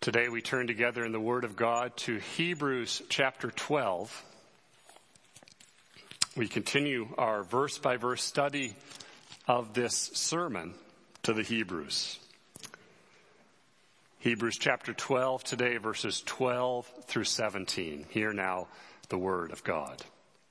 Today we turn together in the Word of God to Hebrews chapter 12. We continue our verse-by-verse study of this sermon to the Hebrews. Hebrews chapter 12 today, verses 12 through 17. Hear now the Word of God.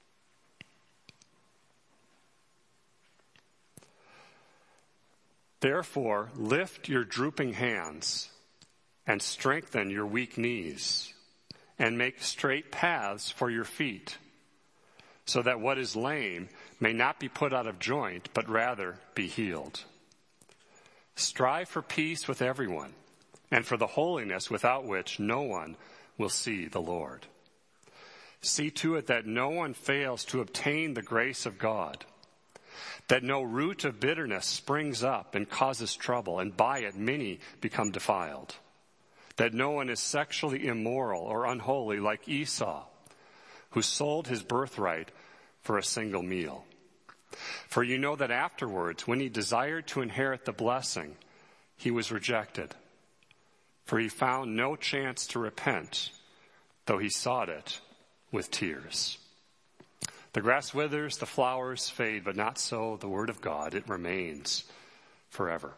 Therefore, lift your drooping hands and strengthen your weak knees, and make straight paths for your feet, so that what is lame may not be put out of joint, but rather be healed. Strive for peace with everyone, and for the holiness without which no one will see the Lord. See to it that no one fails to obtain the grace of God, that no root of bitterness springs up and causes trouble, and by it many become defiled. That no one is sexually immoral or unholy like Esau, who sold his birthright for a single meal. For you know that afterwards, when he desired to inherit the blessing, he was rejected. For he found no chance to repent, though he sought it with tears. The grass withers, the flowers fade, but not so the word of God. It remains forever.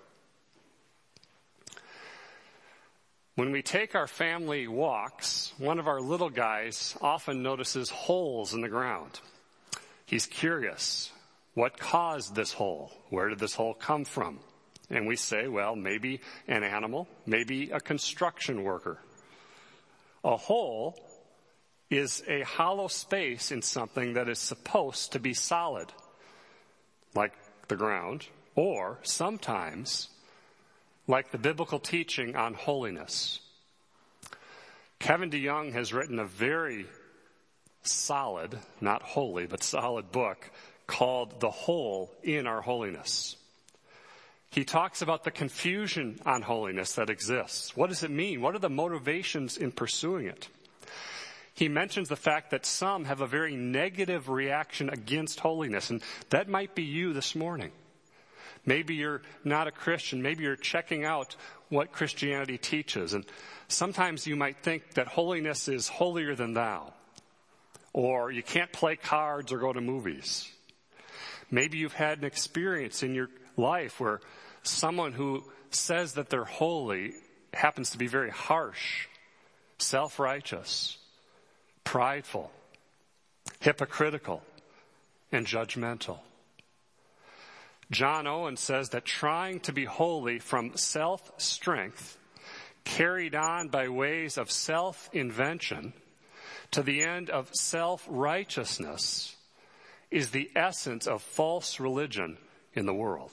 When we take our family walks, one of our little guys often notices holes in the ground. He's curious. What caused this hole? Where did this hole come from? And we say, well, maybe an animal, maybe a construction worker. A hole is a hollow space in something that is supposed to be solid, like the ground, or sometimes like the biblical teaching on holiness. Kevin DeYoung has written a very solid, not holy, but solid book called The Hole in Our Holiness. He talks about the confusion on holiness that exists. What does it mean? What are the motivations in pursuing it? He mentions the fact that some have a very negative reaction against holiness, and that might be you this morning. Maybe you're not a Christian. Maybe you're checking out what Christianity teaches. And sometimes you might think that holiness is holier than thou. Or you can't play cards or go to movies. Maybe you've had an experience in your life where someone who says that they're holy happens to be very harsh, self-righteous, prideful, hypocritical, and judgmental. John Owen says that trying to be holy from self-strength, carried on by ways of self-invention, to the end of self-righteousness, is the essence of false religion in the world.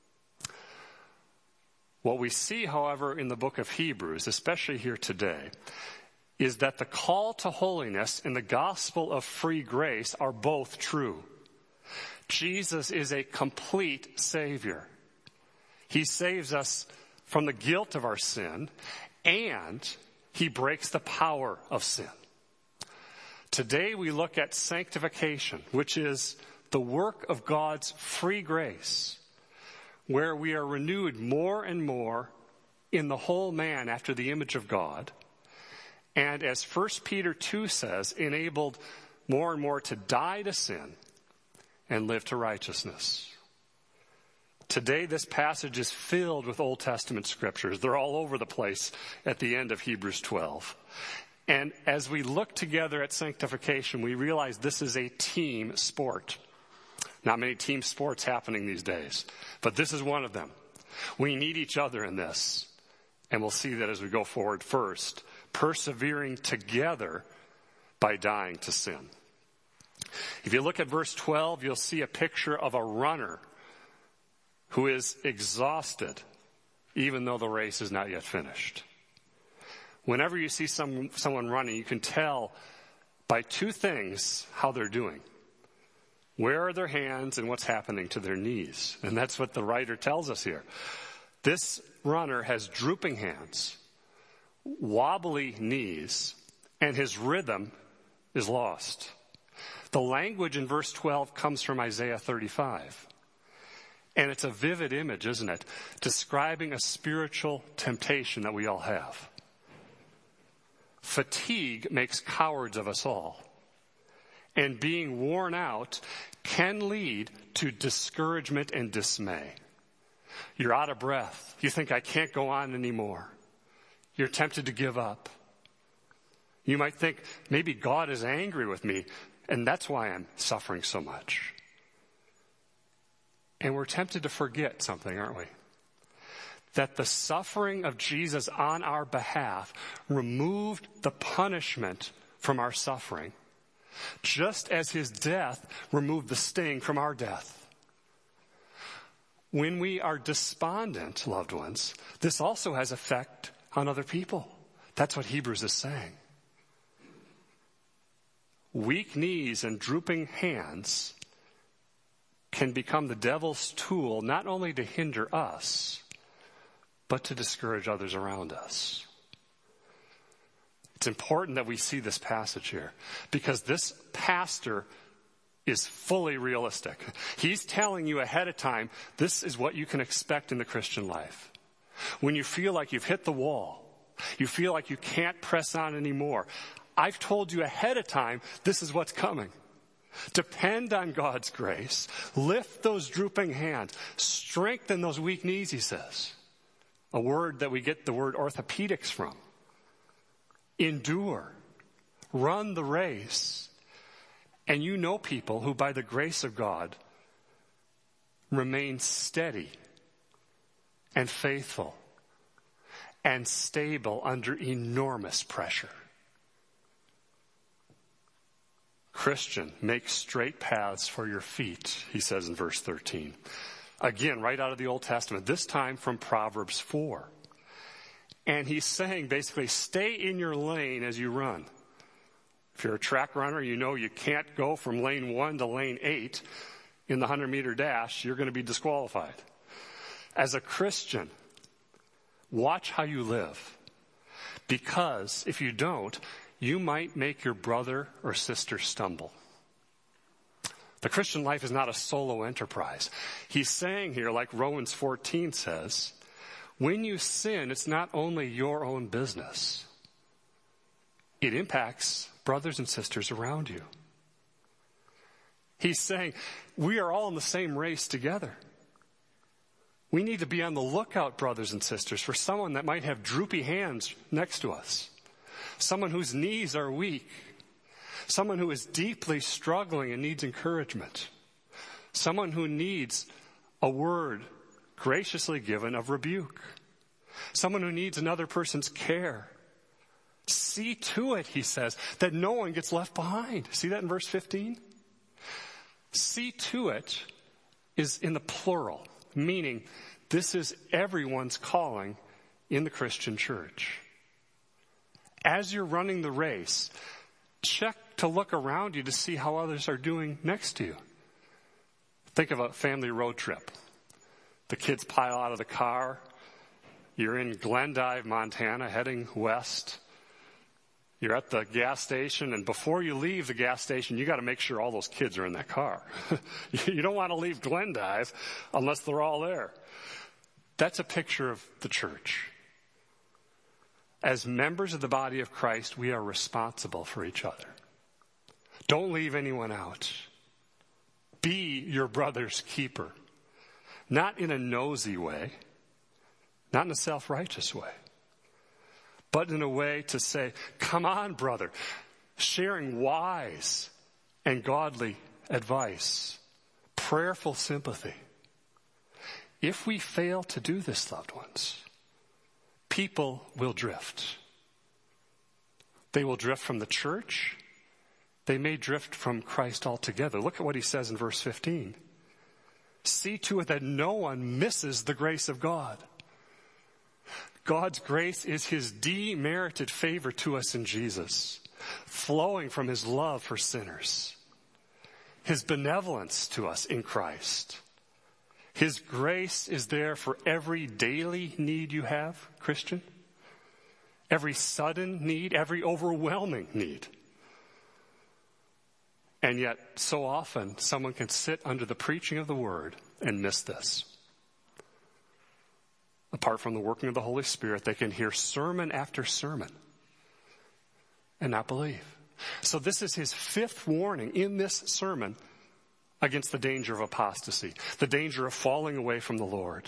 What we see, however, in the book of Hebrews, especially here today, is that the call to holiness and the gospel of free grace are both true. Jesus is a complete Savior. He saves us from the guilt of our sin, and he breaks the power of sin. Today we look at sanctification, which is the work of God's free grace, where we are renewed more and more in the whole man after the image of God, and as 1 Peter 2 says, enabled more and more to die to sin and live to righteousness. Today, this passage is filled with Old Testament scriptures. They're all over the place at the end of Hebrews 12. And as we look together at sanctification, we realize this is a team sport. Not many team sports happening these days, but this is one of them. We need each other in this. And we'll see that as we go forward. First, persevering together by dying to sin. If you look at verse 12, you'll see a picture of a runner who is exhausted, even though the race is not yet finished. Whenever you see someone running, you can tell by two things how they're doing. Where are their hands and what's happening to their knees? And that's what the writer tells us here. This runner has drooping hands, wobbly knees, and his rhythm is lost. The language in verse 12 comes from Isaiah 35. And it's a vivid image, isn't it? Describing a spiritual temptation that we all have. Fatigue makes cowards of us all. And being worn out can lead to discouragement and dismay. You're out of breath. You think, I can't go on anymore. You're tempted to give up. You might think, maybe God is angry with me, and that's why I'm suffering so much. And we're tempted to forget something, aren't we? That the suffering of Jesus on our behalf removed the punishment from our suffering, just as his death removed the sting from our death. When we are despondent, loved ones, this also has effect on other people. That's what Hebrews is saying. Weak knees and drooping hands can become the devil's tool not only to hinder us, but to discourage others around us. It's important that we see this passage here, because this pastor is fully realistic. He's telling you ahead of time, this is what you can expect in the Christian life. When you feel like you've hit the wall, you feel like you can't press on anymore, I've told you ahead of time, this is what's coming. Depend on God's grace. Lift those drooping hands. Strengthen those weak knees, he says. A word that we get the word orthopedics from. Endure. Run the race. And you know people who, by the grace of God, remain steady and faithful and stable under enormous pressure. Christian, make straight paths for your feet, he says in verse 13. Again, right out of the Old Testament, this time from Proverbs 4. And he's saying basically, stay in your lane as you run. If you're a track runner, you know you can't go from lane 1 to lane 8 in the 100-meter dash. You're going to be disqualified. As a Christian, watch how you live. Because if you don't, you might make your brother or sister stumble. The Christian life is not a solo enterprise. He's saying here, like Romans 14 says, when you sin, it's not only your own business. It impacts brothers and sisters around you. He's saying, we are all in the same race together. We need to be on the lookout, brothers and sisters, for someone that might have droopy hands next to us. Someone whose knees are weak. Someone who is deeply struggling and needs encouragement. Someone who needs a word graciously given of rebuke. Someone who needs another person's care. See to it, he says, that no one gets left behind. See that in verse 15? See to it is in the plural, meaning this is everyone's calling in the Christian church. As you're running the race, check to look around you to see how others are doing next to you. Think of a family road trip. The kids pile out of the car. You're in Glendive, Montana, heading west. You're at the gas station, and before you leave the gas station, you got to make sure all those kids are in that car. You don't want to leave Glendive unless they're all there. That's a picture of the church. As members of the body of Christ, we are responsible for each other. Don't leave anyone out. Be your brother's keeper. Not in a nosy way, not in a self-righteous way, but in a way to say, come on, brother, sharing wise and godly advice, prayerful sympathy. If we fail to do this, loved ones, people will drift. They will drift from the church. They may drift from Christ altogether. Look at what he says in verse 15. See to it that no one misses the grace of God. God's grace is his demerited favor to us in Jesus, flowing from his love for sinners, his benevolence to us in Christ. His grace is there for every daily need you have, Christian, every sudden need, every overwhelming need. And yet, so often, someone can sit under the preaching of the word and miss this. Apart from the working of the Holy Spirit, they can hear sermon after sermon. and not believe. So this is his fifth warning in this sermon against the danger of apostasy, the danger of falling away from the Lord.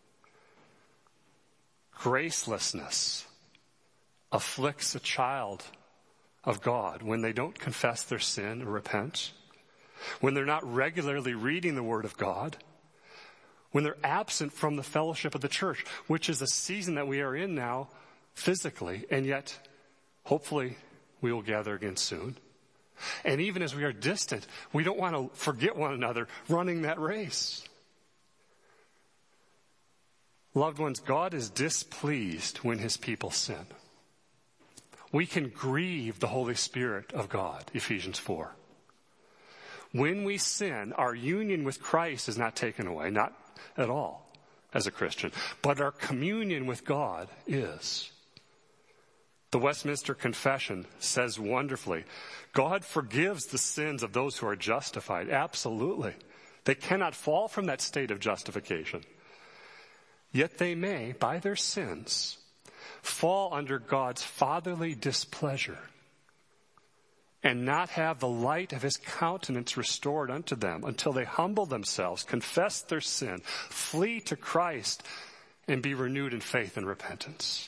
Gracelessness afflicts a child of God when they don't confess their sin or repent, when they're not regularly reading the Word of God, when they're absent from the fellowship of the church, which is a season that we are in now physically, and yet hopefully we will gather again soon. And even as we are distant, we don't want to forget one another running that race. Loved ones, God is displeased when his people sin. We can grieve the Holy Spirit of God, Ephesians 4. When we sin, our union with Christ is not taken away, not at all as a Christian, but our communion with God is. The Westminster Confession says wonderfully, God forgives the sins of those who are justified. Absolutely. They cannot fall from that state of justification. Yet they may, by their sins, fall under God's fatherly displeasure and not have the light of his countenance restored unto them until they humble themselves, confess their sin, flee to Christ, and be renewed in faith and repentance.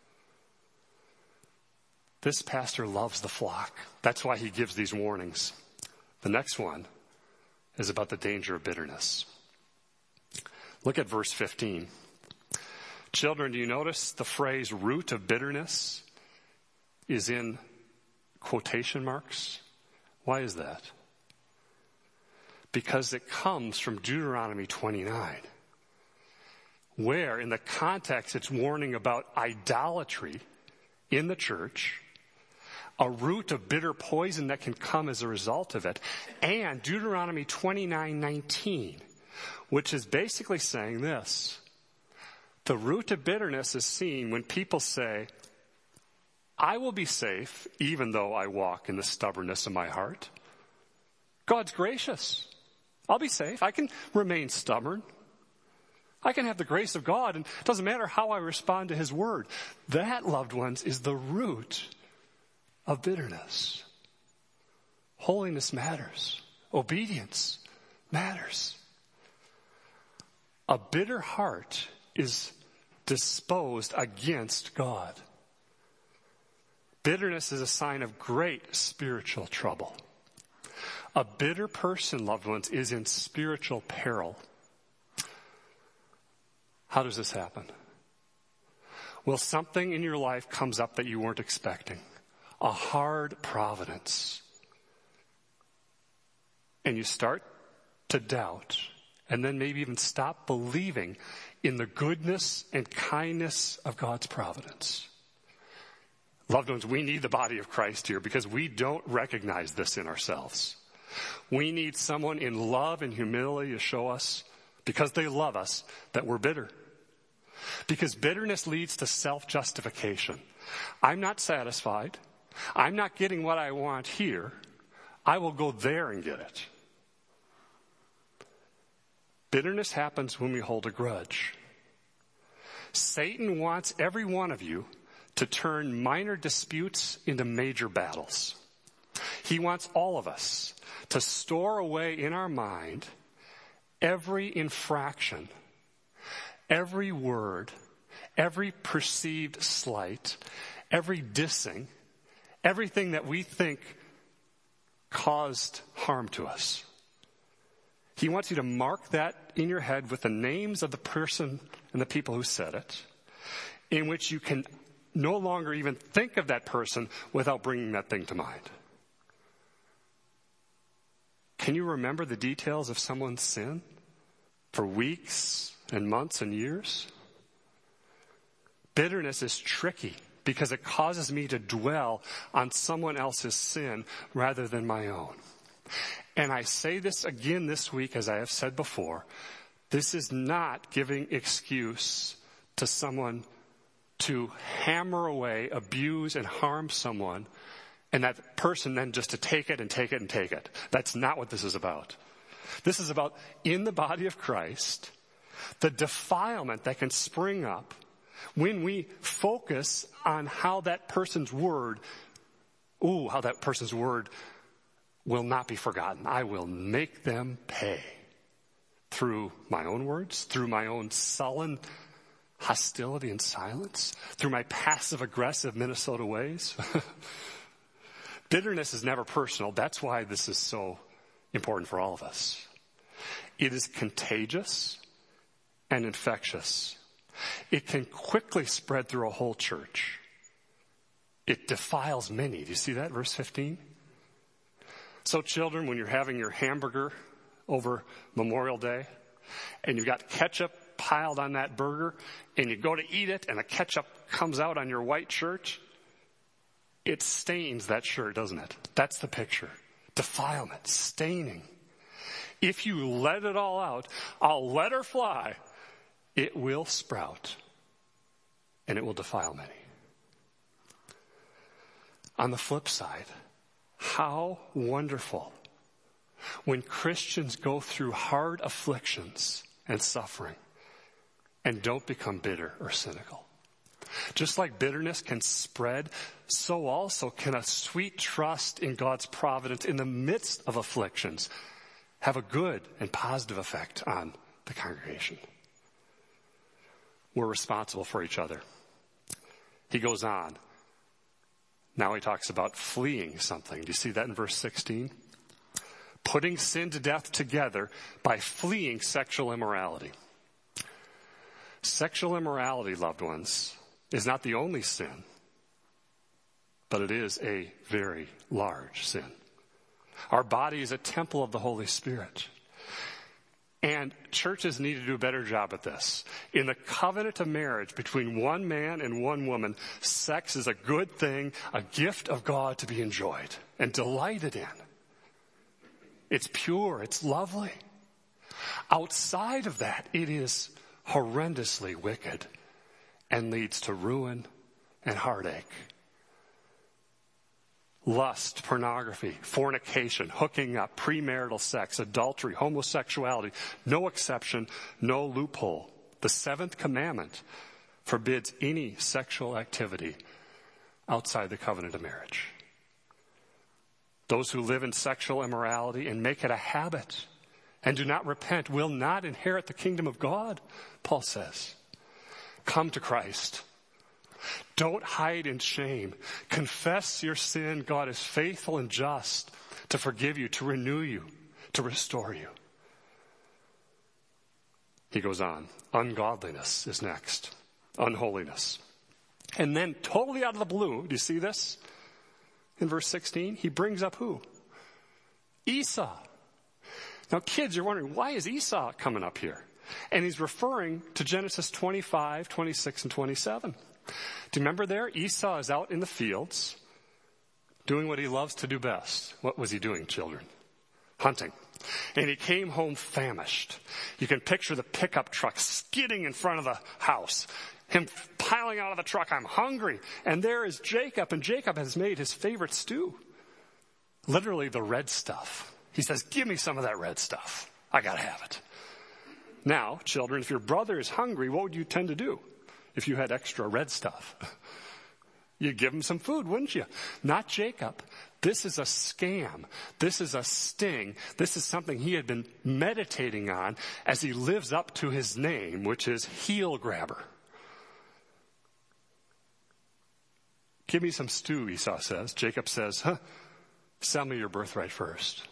This pastor loves the flock. That's why he gives these warnings. The next one is about the danger of bitterness. Look at verse 15. Children, do you notice the phrase root of bitterness is in quotation marks? Why is that? Because it comes from Deuteronomy 29, where in the context it's warning about idolatry in the church, a root of bitter poison that can come as a result of it, and Deuteronomy 29:19, which is basically saying this. The root of bitterness is seen when people say, I will be safe even though I walk in the stubbornness of my heart. God's gracious. I'll be safe. I can remain stubborn. I can have the grace of God, and it doesn't matter how I respond to his word. That, loved ones, is the root of bitterness. Holiness matters. Obedience matters. A bitter heart is disposed against God. Bitterness is a sign of great spiritual trouble. A bitter person, loved ones, is in spiritual peril. How does this happen? Well, something in your life comes up that you weren't expecting. A hard providence. And you start to doubt, and then maybe even stop believing in the goodness and kindness of God's providence. Loved ones, we need the body of Christ here because we don't recognize this in ourselves. We need someone in love and humility to show us, because they love us, that we're bitter. Because bitterness leads to self-justification. I'm not satisfied. I'm not getting what I want here. I will go there and get it. Bitterness happens when we hold a grudge. Satan wants every one of you to turn minor disputes into major battles. He wants all of us to store away in our mind every infraction, every word, every perceived slight, every dissing, everything that we think caused harm to us. He wants you to mark that in your head with the names of the person and the people who said it, in which you can no longer even think of that person without bringing that thing to mind. Can you remember the details of someone's sin for weeks and months and years? Bitterness is tricky because it causes me to dwell on someone else's sin rather than my own. And I say this again this week, as I have said before, this is not giving excuse to someone to hammer away, abuse, and harm someone, and that person then just to take it and take it and take it. That's not what this is about. This is about, in the body of Christ, the defilement that can spring up when we focus on how that person's word Ooh, how that person's word will not be forgotten. I will make them pay through my own words, through my own sullen hostility and silence, through my passive-aggressive Minnesota ways. Bitterness is never personal. That's why this is so important for all of us. It is contagious and infectious. It can quickly spread through a whole church. It defiles many. Do you see that, verse 15? So children, when you're having your hamburger over Memorial Day, and you've got ketchup piled on that burger, and you go to eat it, and the ketchup comes out on your white shirt, it stains that shirt, doesn't it? That's the picture. Defilement, staining. If you let it all out, I'll let her fly, it will sprout, and it will defile many. On the flip side, how wonderful when Christians go through hard afflictions and suffering and don't become bitter or cynical. Just like bitterness can spread, so also can a sweet trust in God's providence in the midst of afflictions have a good and positive effect on the congregation. We're responsible for each other. He goes on. Now he talks about fleeing something. Do you see that in verse 16? Putting sin to death together by fleeing sexual immorality. Sexual immorality, loved ones, is not the only sin, but it is a very large sin. Our body is a temple of the Holy Spirit. And churches need to do a better job at this. In the covenant of marriage between one man and one woman, sex is a good thing, a gift of God to be enjoyed and delighted in. It's pure, it's lovely. Outside of that, it is horrendously wicked and leads to ruin and heartache. Lust, pornography, fornication, hooking up, premarital sex, adultery, homosexuality, no exception, no loophole. The seventh commandment forbids any sexual activity outside the covenant of marriage. Those who live in sexual immorality and make it a habit and do not repent will not inherit the kingdom of God, Paul says. Come to Christ. Don't hide in shame. Confess your sin. God is faithful and just to forgive you, to renew you, to restore you. He goes on. Ungodliness is next. Unholiness. And then totally out of the blue, do you see this? In verse 16, he brings up who? Esau. Now kids, you're wondering, why is Esau coming up here? And he's referring to Genesis 25, 26, and 27. Do you remember there? Esau is out in the fields doing what he loves to do best. What was he doing, children? Hunting. And he came home famished. You can picture the pickup truck skidding in front of the house. Him piling out of the truck, I'm hungry. And there is Jacob, and Jacob has made his favorite stew. Literally the red stuff. He says, give me some of that red stuff. I gotta have it. Now, children, if your brother is hungry, what would you tend to do? If you had extra red stuff, you'd give him some food, wouldn't you? Not Jacob. This is a scam. This is a sting. This is something he had been meditating on as he lives up to his name, which is heel grabber. Give me some stew, Esau says. Jacob says, sell me your birthright first.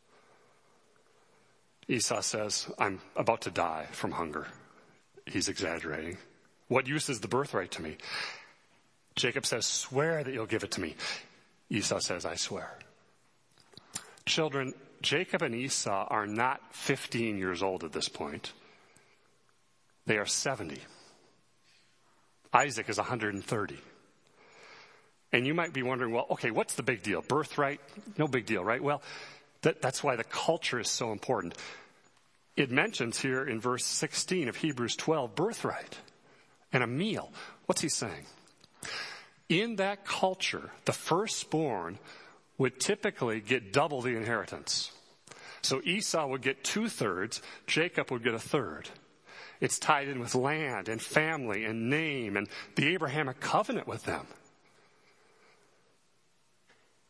Esau says, I'm about to die from hunger. He's exaggerating. What use is the birthright to me? Jacob says, swear that you'll give it to me. Esau says, I swear. Children, Jacob and Esau are not 15 years old at this point. They are 70. Isaac is 130. And you might be wondering, well, okay, what's the big deal? Birthright? No big deal, right? Well, that's why the culture is so important. It mentions here in verse 16 of Hebrews 12, birthright and a meal. What's he saying? In that culture, the firstborn would typically get double the inheritance. So Esau would get 2/3, Jacob would get 1/3. It's tied in with land and family and name and the Abrahamic covenant with them.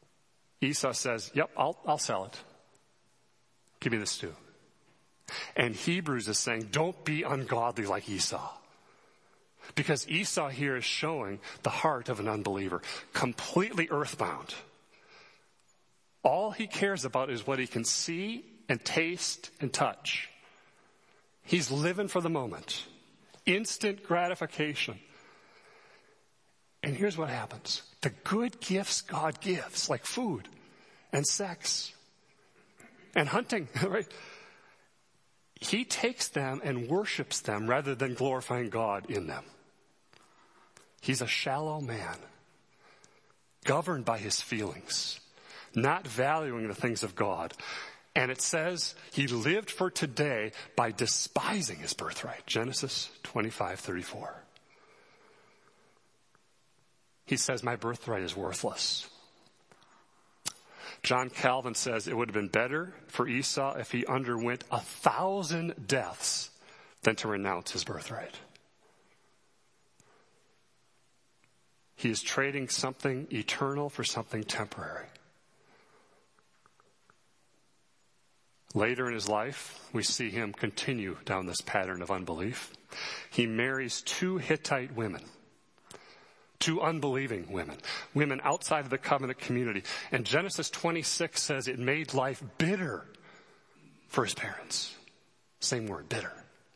Esau says, yep, I'll sell it. Give me the stew. And Hebrews is saying, don't be ungodly like Esau. Because Esau here is showing the heart of an unbeliever, completely earthbound. All he cares about is what he can see and taste and touch. He's living for the moment. Instant gratification. And here's what happens. The good gifts God gives, like food and sex and hunting, right? He takes them and worships them rather than glorifying God in them. He's a shallow man, governed by his feelings, not valuing the things of God. And it says he lived for today by despising his birthright. Genesis 25:34. He says, my birthright is worthless. John Calvin says it would have been better for Esau if he underwent 1,000 deaths than to renounce his birthright. He is trading something eternal for something temporary. Later in his life, we see him continue down this pattern of unbelief. He marries 2 Hittite women. 2 unbelieving women outside of the covenant community. And Genesis 26 says it made life bitter for his parents. Same word, bitter.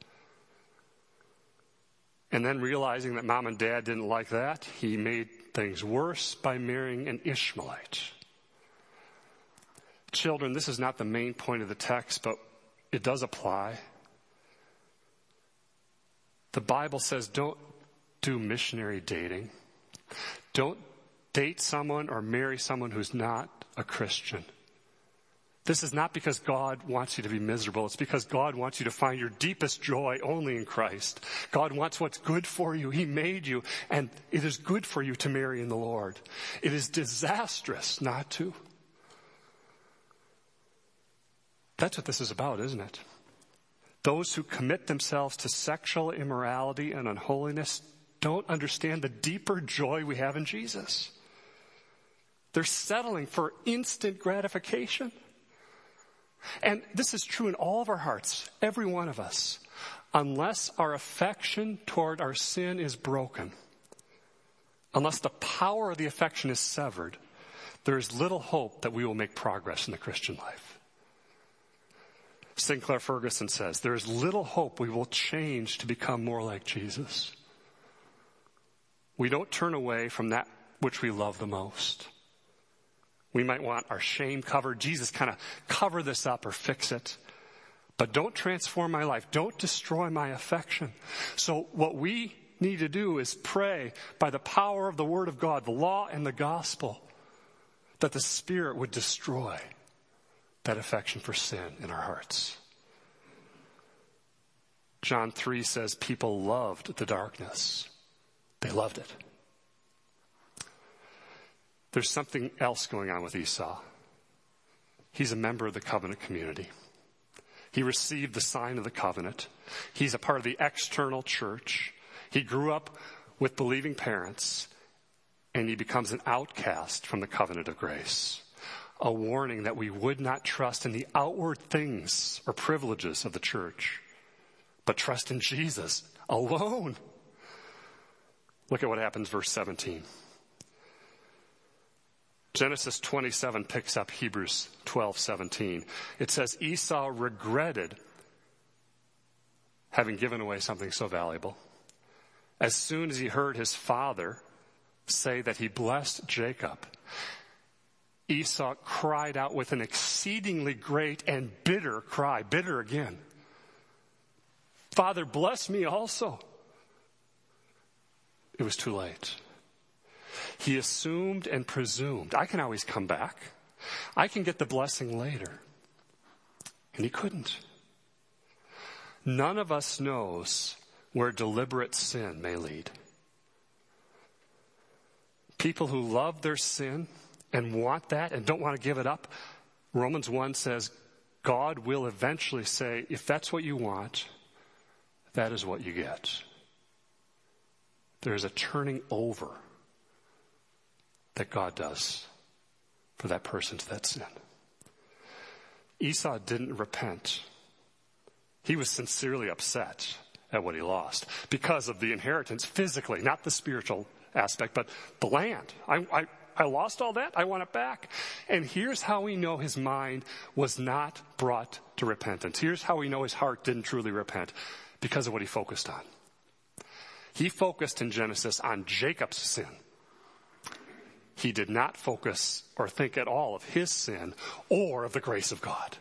And then realizing that mom and dad didn't like that, he made things worse by marrying an Ishmaelite. Children, this is not the main point of the text, but it does apply. The Bible says don't do missionary dating. Don't date someone or marry someone who's not a Christian. This is not because God wants you to be miserable. It's because God wants you to find your deepest joy only in Christ. God wants what's good for you. He made you, and it is good for you to marry in the Lord. It is disastrous not to. That's what this is about, isn't it? Those who commit themselves to sexual immorality and unholiness don't understand the deeper joy we have in Jesus. They're settling for instant gratification. And this is true in all of our hearts, every one of us. Unless our affection toward our sin is broken, unless the power of the affection is severed, there is little hope that we will make progress in the Christian life. Sinclair Ferguson says, there is little hope we will change to become more like Jesus. We don't turn away from that which we love the most. We might want our shame covered. Jesus, kind of cover this up or fix it. But don't transform my life. Don't destroy my affection. So what we need to do is pray by the power of the Word of God, the law and the gospel, that the Spirit would destroy that affection for sin in our hearts. John 3 says people loved the darkness. They loved it. There's something else going on with Esau. He's a member of the covenant community. He received the sign of the covenant. He's a part of the external church. He grew up with believing parents, and he becomes an outcast from the covenant of grace. A warning that we would not trust in the outward things or privileges of the church, but trust in Jesus alone. Look at what happens, verse 17. Genesis 27 picks up Hebrews 12:17. It says, Esau regretted having given away something so valuable. As soon as he heard his father say that he blessed Jacob, Esau cried out with an exceedingly great and bitter cry, bitter again. Father, bless me also. It was too late. He assumed and presumed, I can always come back. I can get the blessing later. And he couldn't. None of us knows where deliberate sin may lead. People who love their sin and want that and don't want to give it up, Romans 1 says, God will eventually say, if that's what you want, that is what you get. There's a turning over that God does for that person to that sin. Esau didn't repent. He was sincerely upset at what he lost because of the inheritance physically, not the spiritual aspect, but the land. I lost all that. I want it back. And here's how we know his mind was not brought to repentance. Here's how we know his heart didn't truly repent, because of what he focused on. He focused in Genesis on Jacob's sin. He did not focus or think at all of his sin or of the grace of God.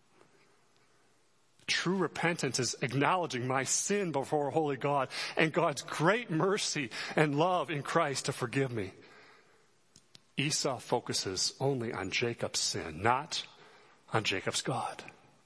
True repentance is acknowledging my sin before a holy God and God's great mercy and love in Christ to forgive me. Esau focuses only on Jacob's sin, not on Jacob's God.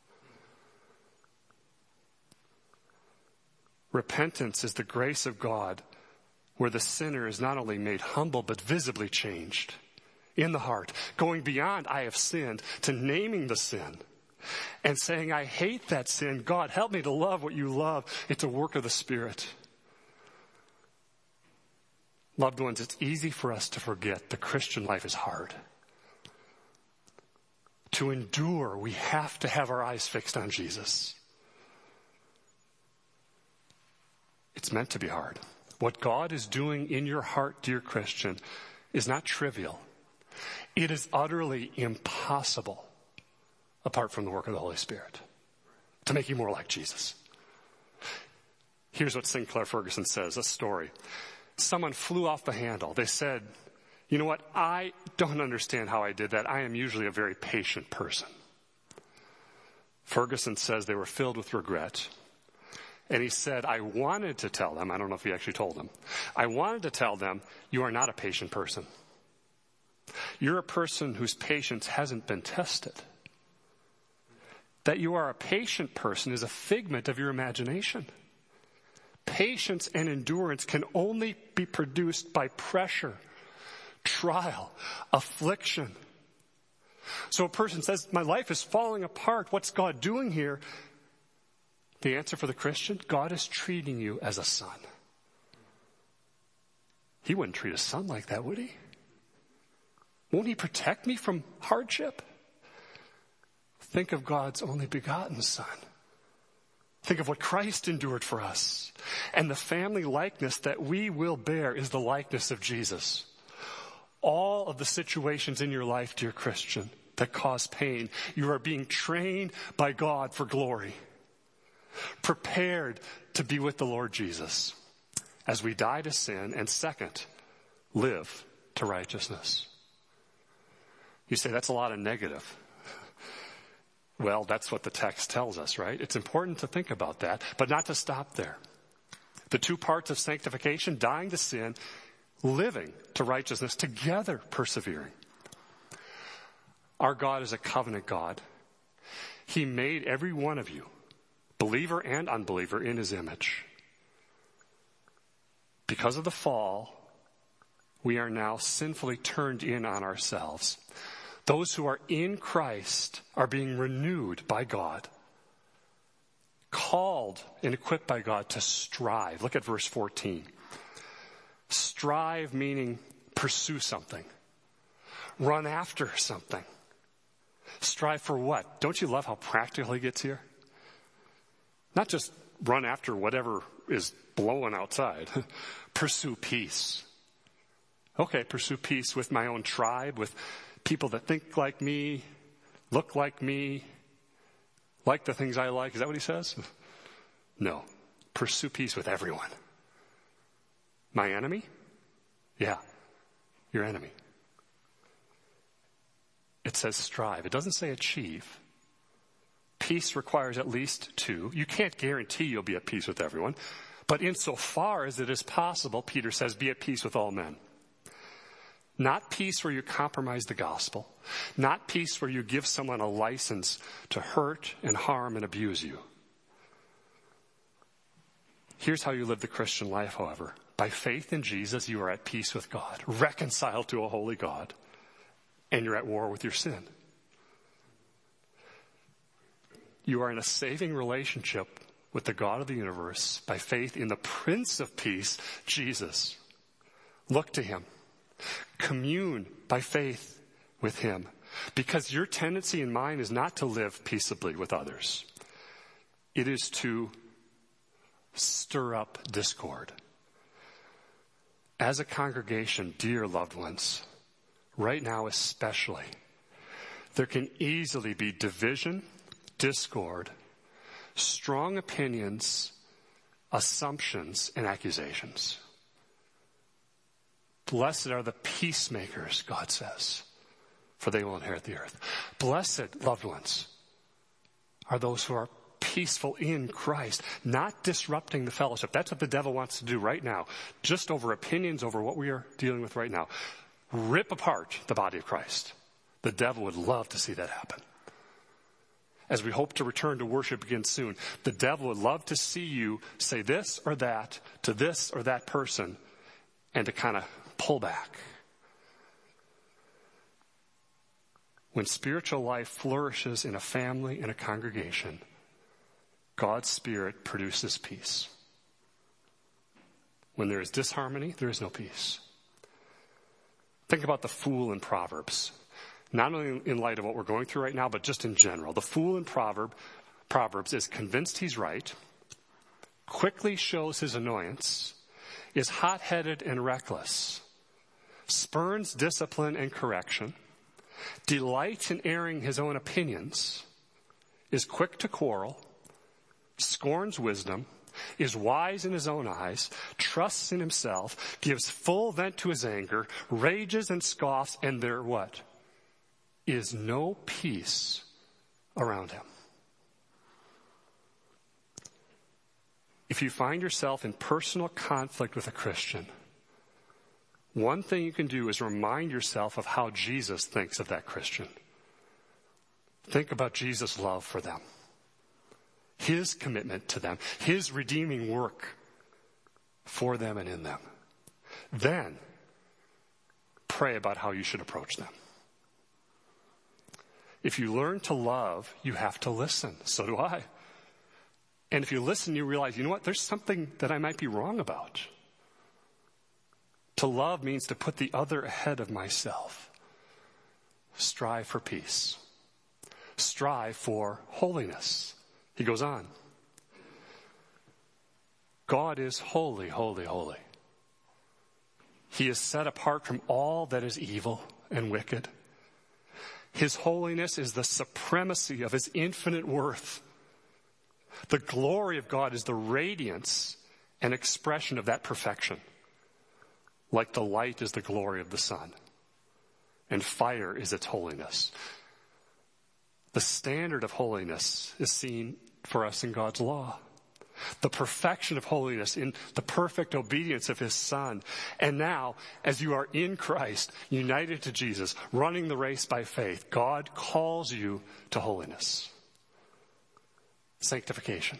Repentance is the grace of God where the sinner is not only made humble but visibly changed in the heart, going beyond I have sinned to naming the sin and saying I hate that sin. God, help me to love what you love. It's a work of the Spirit. Loved ones, it's easy for us to forget the Christian life is hard. To endure, we have to have our eyes fixed on Jesus. It's meant to be hard. What God is doing in your heart, dear Christian, is not trivial. It is utterly impossible apart from the work of the Holy Spirit to make you more like Jesus. Here's what Sinclair Ferguson says, a story. Someone flew off the handle. They said, you know what? I don't understand how I did that. I am usually a very patient person. Ferguson says they were filled with regret. And he said, I wanted to tell them, I don't know if he actually told them, I wanted to tell them, you are not a patient person. You're a person whose patience hasn't been tested. That you are a patient person is a figment of your imagination. Patience and endurance can only be produced by pressure, trial, affliction. So a person says, my life is falling apart. What's God doing here? The answer for the Christian, God is treating you as a son. He wouldn't treat a son like that, would he? Won't he protect me from hardship? Think of God's only begotten Son. Think of what Christ endured for us. And the family likeness that we will bear is the likeness of Jesus. All of the situations in your life, dear Christian, that cause pain, you are being trained by God for glory. Prepared to be with the Lord Jesus as we die to sin, and second, live to righteousness. You say, that's a lot of negative. Well, that's what the text tells us, right? It's important to think about that, but not to stop there. The two parts of sanctification, dying to sin, living to righteousness, together persevering. Our God is a covenant God. He made every one of you, believer and unbeliever, in his image. Because of the fall, we are now sinfully turned in on ourselves. Those who are in Christ are being renewed by God, called and equipped by God to strive. Look at verse 14. Strive meaning pursue something. Run after something. Strive for what? Don't you love how practical he gets here? Not just run after whatever is blowing outside. Pursue peace. Okay, pursue peace with my own tribe, with people that think like me, look like me, like the things I like. Is that what he says? No. Pursue peace with everyone. My enemy? Yeah, your enemy. It says strive. It doesn't say achieve. Peace requires at least two. You can't guarantee you'll be at peace with everyone. But insofar as it is possible, Peter says, be at peace with all men. Not peace where you compromise the gospel. Not peace where you give someone a license to hurt and harm and abuse you. Here's how you live the Christian life, however. By faith in Jesus, you are at peace with God, reconciled to a holy God, and you're at war with your sin. You are in a saving relationship with the God of the universe by faith in the Prince of Peace, Jesus. Look to him. Commune by faith with him. Because your tendency and mine is not to live peaceably with others. It is to stir up discord. As a congregation, dear loved ones, right now especially, there can easily be division, discord, strong opinions, assumptions, and accusations. Blessed are the peacemakers, God says, for they will inherit the earth. Blessed, loved ones, are those who are peaceful in Christ, not disrupting the fellowship. That's what the devil wants to do right now, just over opinions, over what we are dealing with right now. Rip apart the body of Christ. The devil would love to see that happen. As we hope to return to worship again soon, the devil would love to see you say this or that to this or that person and to kind of pull back. When spiritual life flourishes in a family, in a congregation, God's Spirit produces peace. When there is disharmony, there is no peace. Think about the fool in Proverbs. Not only in light of what we're going through right now, but just in general. The fool in Proverbs is convinced he's right, quickly shows his annoyance, is hot-headed and reckless, spurns discipline and correction, delights in airing his own opinions, is quick to quarrel, scorns wisdom, is wise in his own eyes, trusts in himself, gives full vent to his anger, rages and scoffs, and there what? Is no peace around him. If you find yourself in personal conflict with a Christian, one thing you can do is remind yourself of how Jesus thinks of that Christian. Think about Jesus' love for them, his commitment to them, his redeeming work for them and in them. Then, pray about how you should approach them. If you learn to love, you have to listen. So do I. And if you listen, you realize, you know what? There's something that I might be wrong about. To love means to put the other ahead of myself. Strive for peace. Strive for holiness. He goes on. God is holy, holy, holy. He is set apart from all that is evil and wicked. His holiness is the supremacy of his infinite worth. The glory of God is the radiance and expression of that perfection. Like the light is the glory of the sun, and fire is its holiness. The standard of holiness is seen for us in God's law. The perfection of holiness in the perfect obedience of his Son. And now, as you are in Christ, united to Jesus, running the race by faith, God calls you to holiness. Sanctification.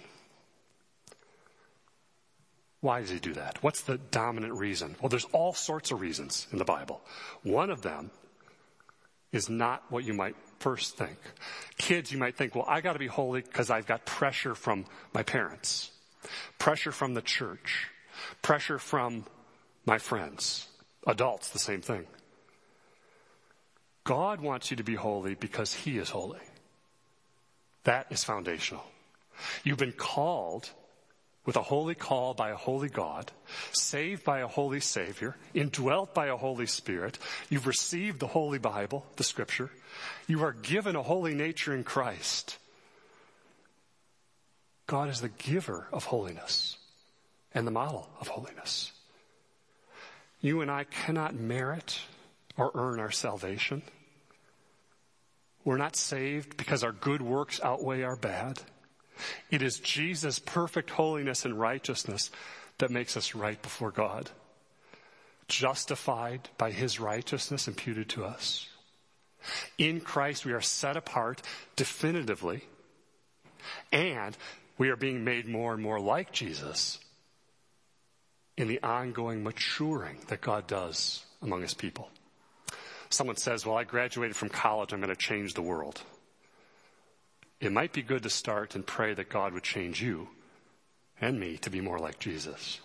Why does he do that? What's the dominant reason? Well, there's all sorts of reasons in the Bible. One of them is not what you might first think. Kids, you might think, well, I got to be holy because I've got pressure from my parents, pressure from the church, pressure from my friends. Adults, the same thing. God wants you to be holy because he is holy. That is foundational. You've been called with a holy call by a holy God, saved by a holy Savior, indwelt by a Holy Spirit. You've received the Holy Bible, the Scripture. You are given a holy nature in Christ. God is the giver of holiness and the model of holiness. You and I cannot merit or earn our salvation. We're not saved because our good works outweigh our bad. It is Jesus' perfect holiness and righteousness that makes us right before God, justified by his righteousness imputed to us. In Christ, we are set apart definitively, and we are being made more and more like Jesus in the ongoing maturing that God does among his people. Someone says, well, I graduated from college, I'm going to change the world. It might be good to start and pray that God would change you and me to be more like Jesus.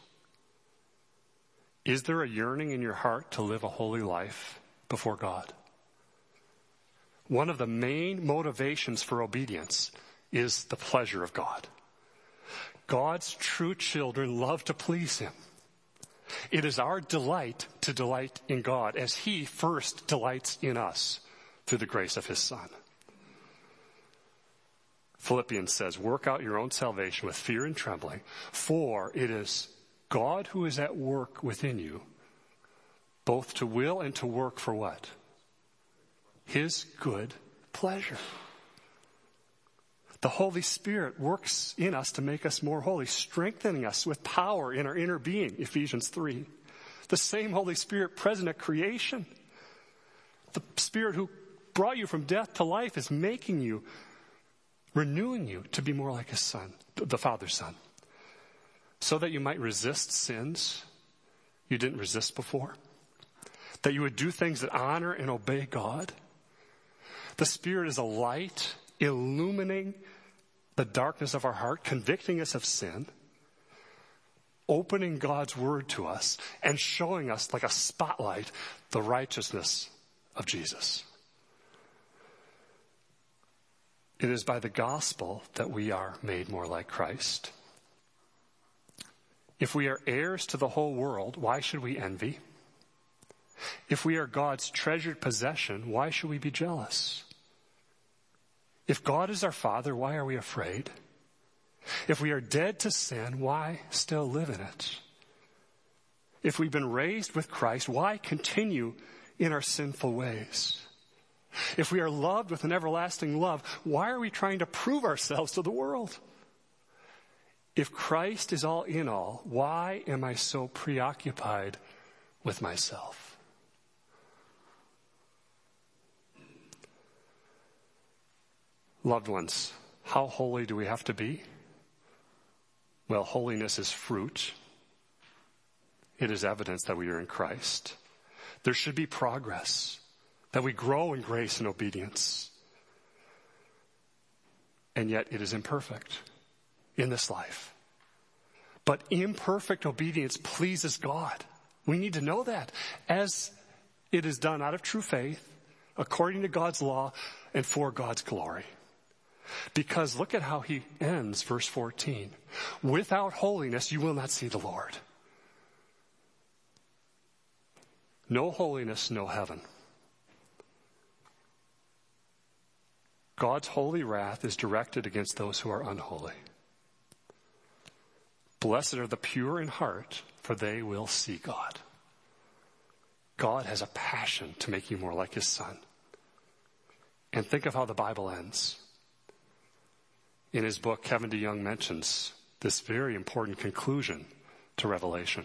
Is there a yearning in your heart to live a holy life before God? one of the main motivations for obedience is the pleasure of God. God's true children love to please him. It is our delight to delight in God as he first delights in us through the grace of his Son. Philippians says, work out your own salvation with fear and trembling, for it is God who is at work within you, both to will and to work for what? His good pleasure. The Holy Spirit works in us to make us more holy, strengthening us with power in our inner being, Ephesians 3. The same Holy Spirit present at creation. The Spirit who brought you from death to life is making you, renewing you to be more like his Son, the Father's Son, so that you might resist sins you didn't resist before, that you would do things that honor and obey God. The Spirit is a light illumining the darkness of our heart, convicting us of sin, opening God's word to us, and showing us like a spotlight the righteousness of Jesus. It is by the gospel that we are made more like Christ. If we are heirs to the whole world, why should we envy? If we are God's treasured possession, why should we be jealous? If God is our Father, why are we afraid? If we are dead to sin, why still live in it? If we've been raised with Christ, why continue in our sinful ways? If we are loved with an everlasting love, why are we trying to prove ourselves to the world? If Christ is all in all, why am I so preoccupied with myself? Loved ones, how holy do we have to be? Well, holiness is fruit. It is evidence that we are in Christ. There should be progress, that we grow in grace and obedience. And yet it is imperfect in this life. But imperfect obedience pleases God. We need to know that as it is done out of true faith, according to God's law, and for God's glory. Because look at how he ends verse 14. Without holiness, you will not see the Lord. No holiness, no heaven. God's holy wrath is directed against those who are unholy. Blessed are the pure in heart, for they will see God. God has a passion to make you more like his Son. And think of how the Bible ends. In his book, Kevin DeYoung mentions this very important conclusion to Revelation.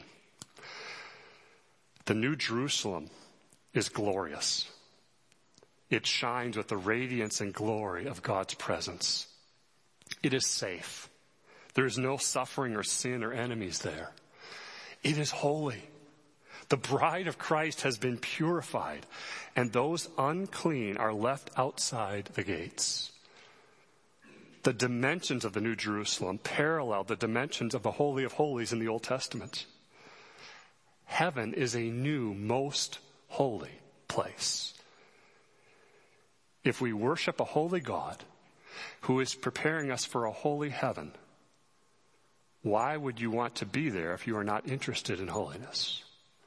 The New Jerusalem is glorious. It shines with the radiance and glory of God's presence. It is safe. There is no suffering or sin or enemies there. It is holy. The bride of Christ has been purified, and those unclean are left outside the gates. The dimensions of the New Jerusalem parallel the dimensions of the Holy of Holies in the Old Testament. Heaven is a new, most holy place. If we worship a holy God who is preparing us for a holy heaven, why would you want to be there if you are not interested in holiness?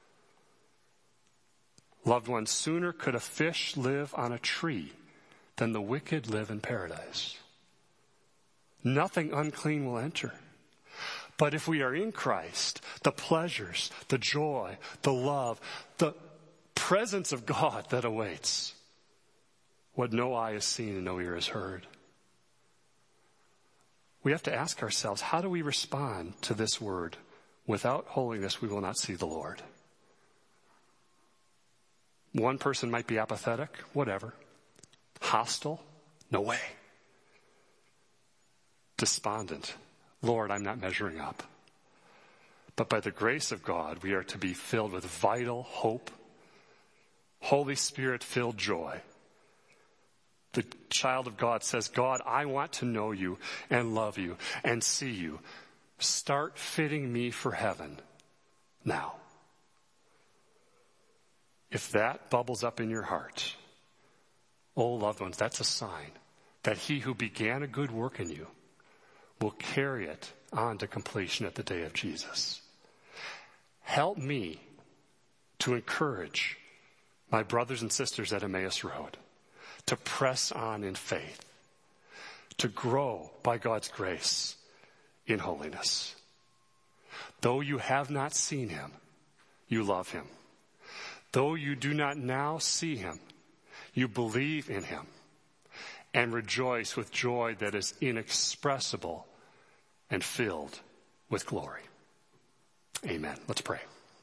Loved ones, sooner could a fish live on a tree than the wicked live in paradise. Nothing unclean will enter. But if we are in Christ, the pleasures, the joy, the love, the presence of God that awaits, what no eye has seen and no ear has heard. We have to ask ourselves, how do we respond to this word? Without holiness, we will not see the Lord. One person might be apathetic, whatever. Hostile, no way. Despondent, Lord, I'm not measuring up. But by the grace of God, we are to be filled with vital hope, Holy Spirit-filled joy. The child of God says, God, I want to know you and love you and see you. Start fitting me for heaven now. If that bubbles up in your heart, Oh, loved ones, that's a sign that he who began a good work in you will carry it on to completion at the day of Jesus. Help me to encourage my brothers and sisters at Emmaus Road to press on in faith, to grow by God's grace in holiness. Though you have not seen him, you love him. Though you do not now see him, you believe in him and rejoice with joy that is inexpressible and filled with glory. Amen. Let's pray.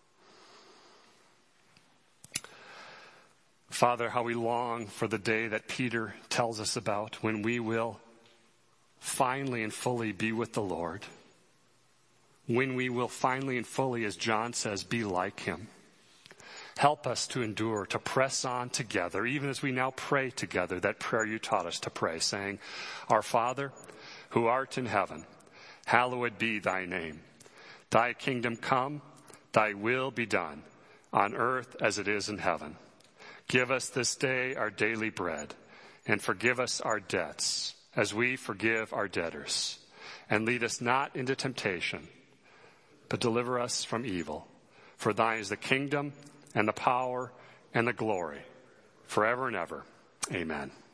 Father, how we long for the day that Peter tells us about when we will finally and fully be with the Lord. When we will finally and fully, as John says, be like him. Help us to endure, to press on together, even as we now pray together, that prayer you taught us to pray, saying, Our Father, who art in heaven, hallowed be thy name. Thy kingdom come, thy will be done, on earth as it is in heaven. Give us this day our daily bread, and forgive us our debts, as we forgive our debtors. And lead us not into temptation, but deliver us from evil. For thine is the kingdom, and the power, and the glory, forever and ever. Amen.